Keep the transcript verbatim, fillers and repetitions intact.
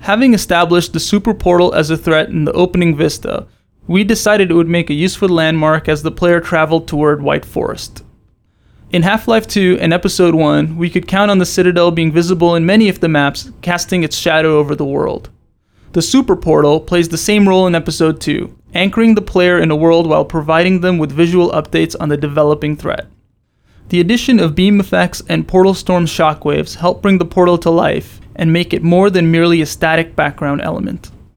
Having established the super portal as a threat in the opening vista, we decided it would make a useful landmark as the player traveled toward White Forest. In Half-Life two and Episode one, we could count on the Citadel being visible in many of the maps, casting its shadow over the world. The super portal plays the same role in Episode two, anchoring the player in a world while providing them with visual updates on the developing threat. The addition of beam effects and Portal Storm's shockwaves help bring the portal to life and make it more than merely a static background element.